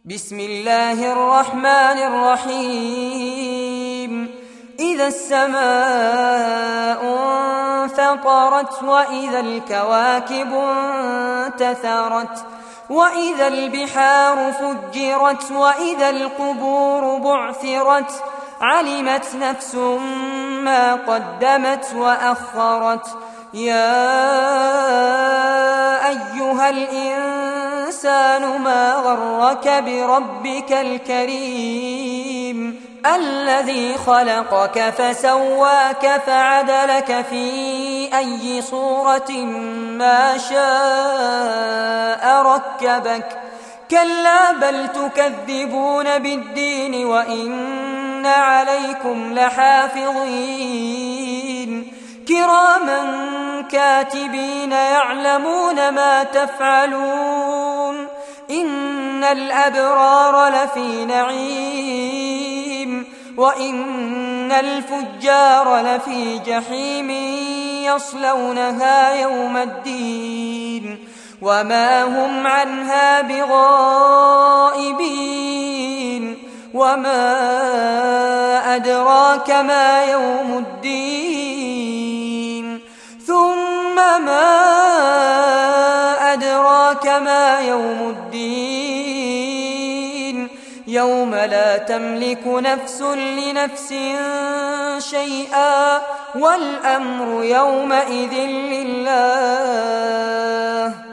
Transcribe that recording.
بسم الله الرحمن الرحيم. إذا السماء انفطرت وإذا الكواكب انتثرت وإذا البحار فجرت وإذا القبور بعثرت علمت نفس ما قدمت وأخرت. يا أيها الإنسان ما غرك بربك الكريم الذي خلقك فسواك فعدلك في أي صورة ما شاء ركبك. كلا بل تكذبون بالدين وإن عليكم لحافظين كراما كاتبين يعلمون ما تفعلون. إن الأبرار لفي نعيم وإن الفجار لفي جحيم يصلونها يوم الدين وما هم عنها بغائبين. وما أدراك ما يوم الدين ثم ما أدراك ما يوم الدين يوم لا تملك نفس لنفس شيئا والأمر يومئذ لله.